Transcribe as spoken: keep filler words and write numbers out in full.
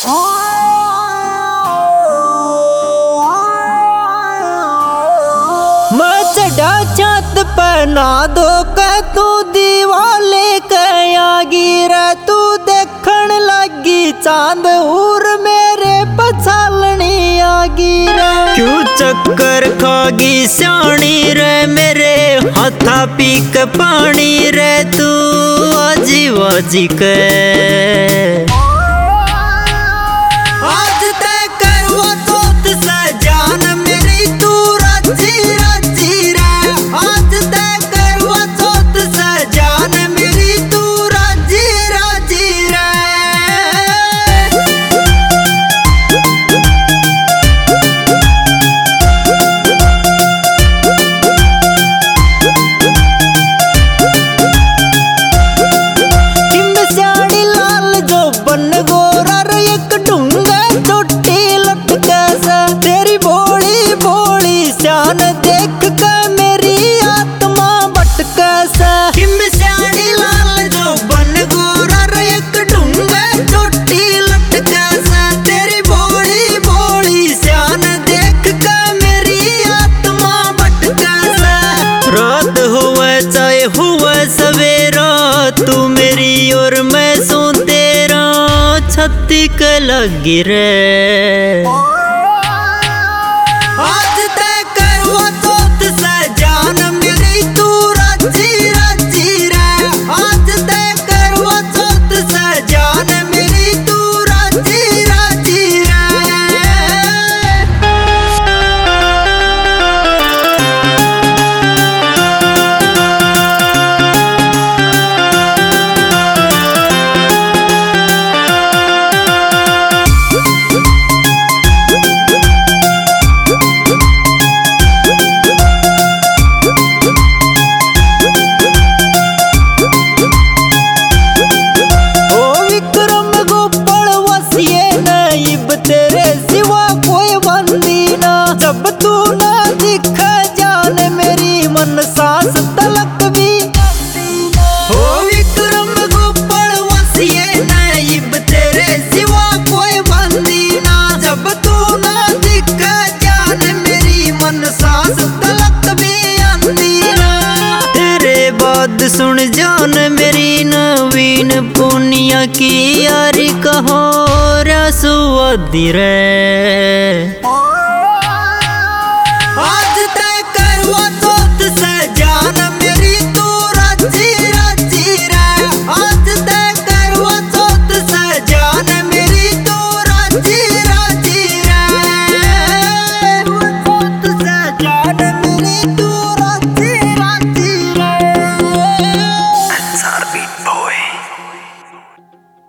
मैं चढ़ा छत पे ना दो के तू दीवाले कया गिरा तू देखण लगी चांद उर मेरे पछालनी आ गिरा क्यों चक्कर खागी स्याणी रे मेरे हाथा पी के पानी रे तू आजी वाजी के आज तय करवा तोत सजान मेरी तू राजी राजी रे आज तय करवा तोत सजान मेरी तू राजी राजी रे किम स्याड़ी लाल जो बन गोरा रे एक ढूंगा छोटी लटका सा तेरी भोली भोली शान देख के मेरी आत्मा भटका सा किम स्याड़ी लाल जो बन गोरा रे एक ढूंगा छोटी लटका सा तेरी भोली भोली शान देख के मेरी आत्मा भटका सा रात हुए चाहे हुए सवेरा तू मेरी और मैं सू तेरा छत्ती के लगी रे आज तय करवा तोत सजान मेरी तू राजी राजी रे आज तय करवा तोत सजान मेरी तू राजी राजी रे ओ विक्रम गोपाल वसिए नईब तेरे सिवा कोई बंदी ना जब तू ना दिखा जान मेरी मन सांस तलक भी ओ विक्रम गोपाल वसिए नईब तेरे सिवा कोई बंदी ना जब तू ना दिखा जान मेरी मन सांस तलक भी आंदी ना तेरे बाद सुन जान मेरी नवीन पुनिया की यारी कहो रसुआदी रे।